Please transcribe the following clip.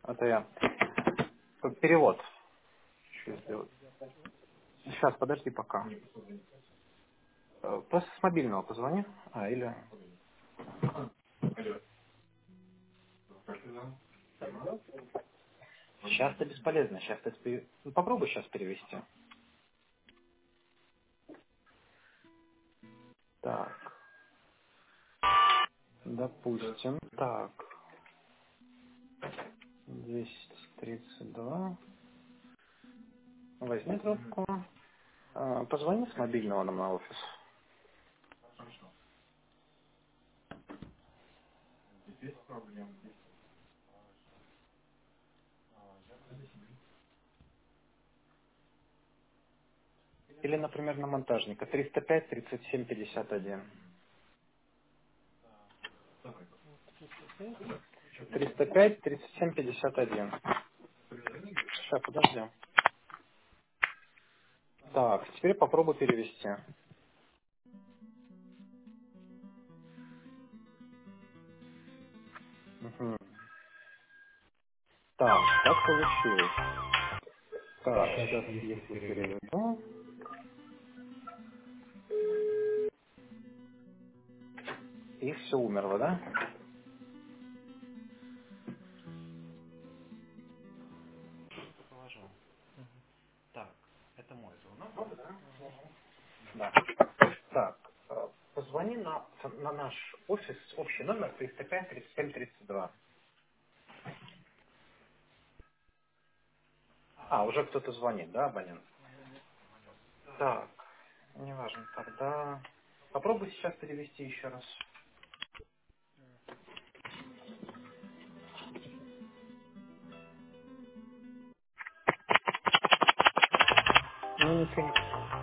Это я. Перевод. Еще сделать. Сейчас, подожди пока. Просто с мобильного позвони. Или... Сейчас-то бесполезно. Сейчас ну, попробуй сейчас перевести. Так. Допустим. Так. 232. Возьми трубку. Позвони с мобильного нам на офис. Или, например, на монтажника. 305 37 51. Вот 305. 305 37 51. Сейчас, подожди. Так, теперь попробуй перевести. Мгм. Так, как получилось? Так, Так, сейчас, если если переведу. переведу. И все умерло, да? Что положил? Мгм. Так, это мой звонок, да? Ага. Да. Так, позвони на наш офис, общий номер 305 37 32. Уже кто-то звонит, да, абонент? Так, неважно, тогда попробуй сейчас перевести еще раз. Ну, ничего не